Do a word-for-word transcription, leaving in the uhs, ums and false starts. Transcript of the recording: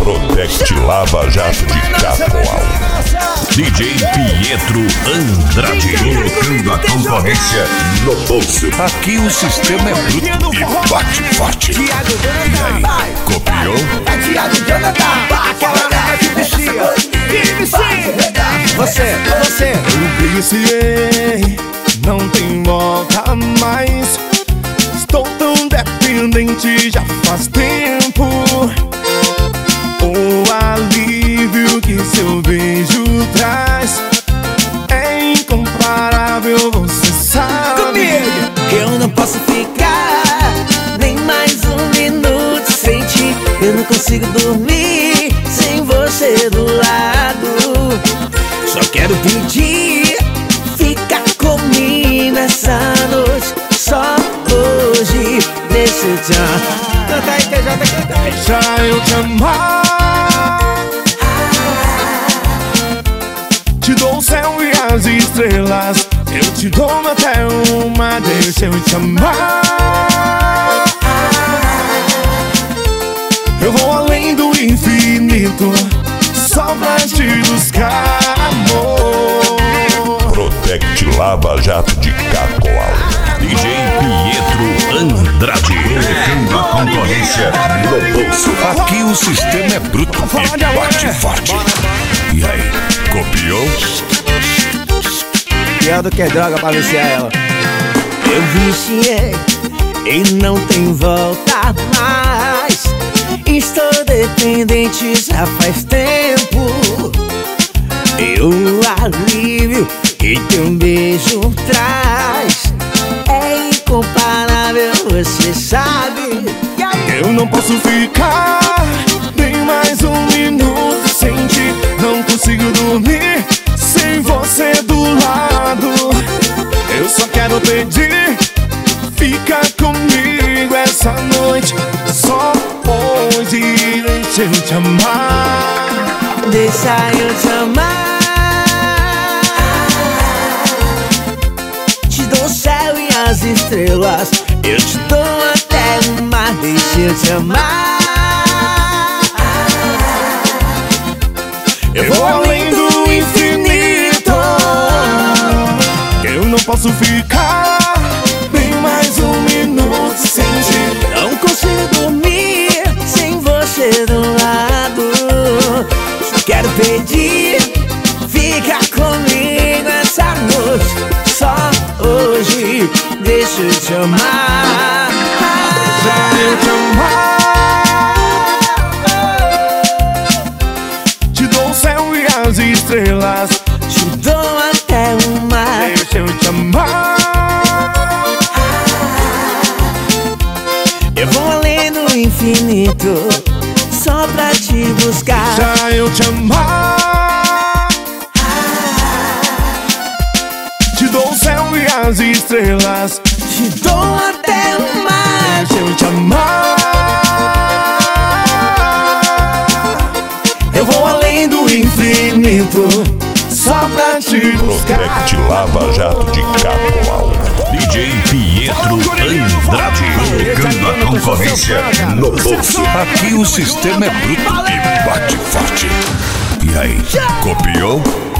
Protect Lava Jato de Cacoal. D J Pietro Andrade, colocando a concorrência no bolso. Aqui o sistema é bruto e bate forte. E aí, copiou? Você, você. Eu viciei, não tem volta mais. Estou tão dependente já faz tempo. O alívio que seu beijo traz é incomparável, você sabe. Comigo, eu não posso ficar nem mais um minuto sem ti. Eu não consigo dormir sem você do lado. Só quero pedir, fica comigo essa noite. Só hoje, deixa eu te amar. Canta aí, T J, canta aí. Deixa eu te amar. Te dou o céu e as estrelas. Eu te dou até uma. Deixa eu te amar. Eu vou além do infinito só pra te buscar, amor. Protect Lava Jato de Cacoal. D J Pietro Andrade, colocando a concorrência no bolso. Aqui o sistema é bruto e bate forte. E aí, copiou? Pior do que droga pra viciar ela. Eu viciei e não tem volta mais. Estou dependente já faz tempo. E o alívio que teu beijo traz é incomparável, você sabe. Eu não posso ficar nem mais um minuto sem ti. Não consigo dormir sem você do lado. Eu só quero pedir, fica comigo essa noite. Só hoje, deixa eu te amar. Deixa eu te amar. Te dou o céu e as estrelas. Eu te dou até o mar. Deixa eu te amar. Eu vou além do infinito. Eu não posso ficar nem mais um minuto sem ti. Não consigo dormir sem você do lado. Só quero pedir, fica comigo essa noite. Só hoje, deixa eu te amar. Deixa eu te amar. Te dou o céu e as estrelas. Te dou até o mar. Deixa eu te amar. Eu vou além do infinito só pra te buscar. Deixa eu te amar. Te dou o céu e as estrelas. Te dou até o mar. Deixa eu te amar. Eu vou além do infinito só pra te buscar. Protect Lava Jato de Cacoal. D J Pietro Andrade, colocando a concorrência no bolso. Aqui o sistema é bruto e bate forte. E aí, copiou?